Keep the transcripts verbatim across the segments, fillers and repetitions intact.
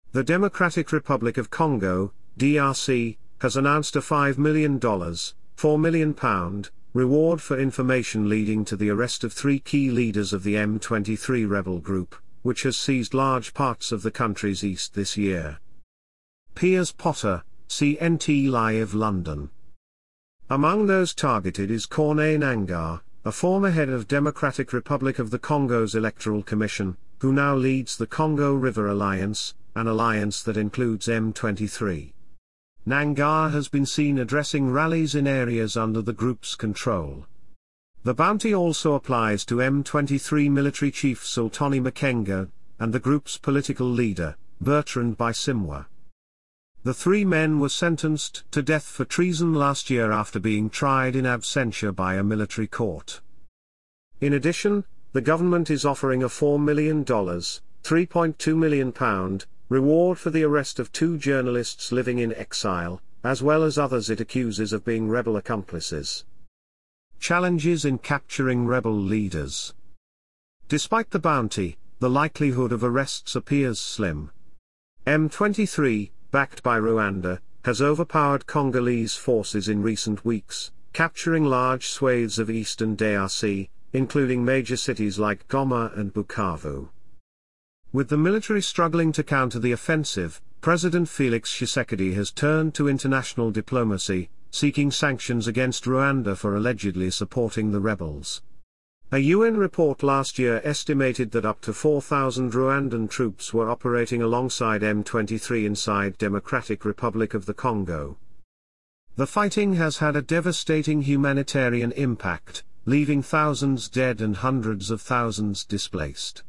The Democratic Republic of Congo, D R C, has announced a five million dollars, four million pounds, reward for information leading to the arrest of three key leaders of the M twenty-three rebel group, which has seized large parts of the country's east this year. Piers Potter, C N T Live London. Among those targeted is Corneille Nangaa, a former head of Democratic Republic of the Congo's Electoral Commission, who now leads the Congo River Alliance, an alliance that includes M twenty-three. Nangaa has been seen addressing rallies in areas under the group's control. The bounty also applies to M twenty-three military chief Sultani Makenga, and the group's political leader, Bertrand Bisimwa. The three men were sentenced to death for treason last year after being tried in absentia by a military court. In addition, the government is offering a four million dollars, three point two million pounds, reward for the arrest of two journalists living in exile, as well as others it accuses of being rebel accomplices. Challenges in capturing rebel leaders. Despite the bounty, the likelihood of arrests appears slim. M twenty-three, backed by Rwanda, has overpowered Congolese forces in recent weeks, capturing large swathes of eastern D R C, including major cities like Goma and Bukavu. With the military struggling to counter the offensive, President Felix Tshisekedi has turned to international diplomacy, seeking sanctions against Rwanda for allegedly supporting the rebels. A U N report last year estimated that up to four thousand Rwandan troops were operating alongside M twenty-three inside Democratic Republic of the Congo. The fighting has had a devastating humanitarian impact, leaving thousands dead and hundreds of thousands displaced.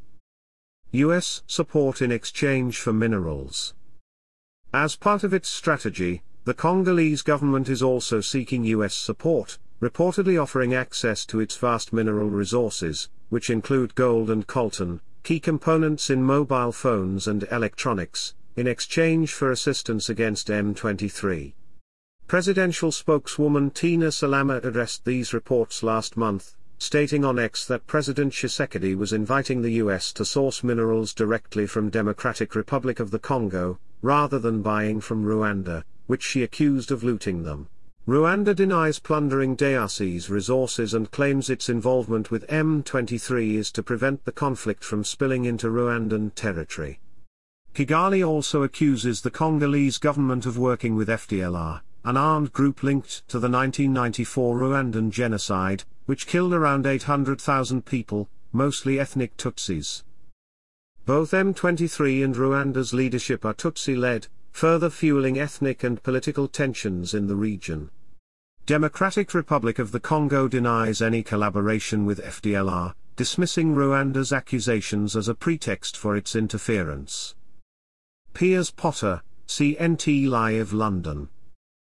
U S support in exchange for minerals. As part of its strategy, the Congolese government is also seeking U S support, reportedly offering access to its vast mineral resources, which include gold and coltan, key components in mobile phones and electronics, in exchange for assistance against M twenty-three. Presidential spokeswoman Tina Salama addressed these reports last month, stating on X that President Tshisekedi was inviting the U S to source minerals directly from Democratic Republic of the Congo, rather than buying from Rwanda, which she accused of looting them. Rwanda denies plundering D R C's resources and claims its involvement with M twenty-three is to prevent the conflict from spilling into Rwandan territory. Kigali also accuses the Congolese government of working with F D L R, an armed group linked to the nineteen ninety-four Rwandan genocide, which killed around eight hundred thousand people, mostly ethnic Tutsis. Both M twenty-three and Rwanda's leadership are Tutsi-led, further fueling ethnic and political tensions in the region. Democratic Republic of the Congo denies any collaboration with F D L R, dismissing Rwanda's accusations as a pretext for its interference. Piers Potter, C N T Live London.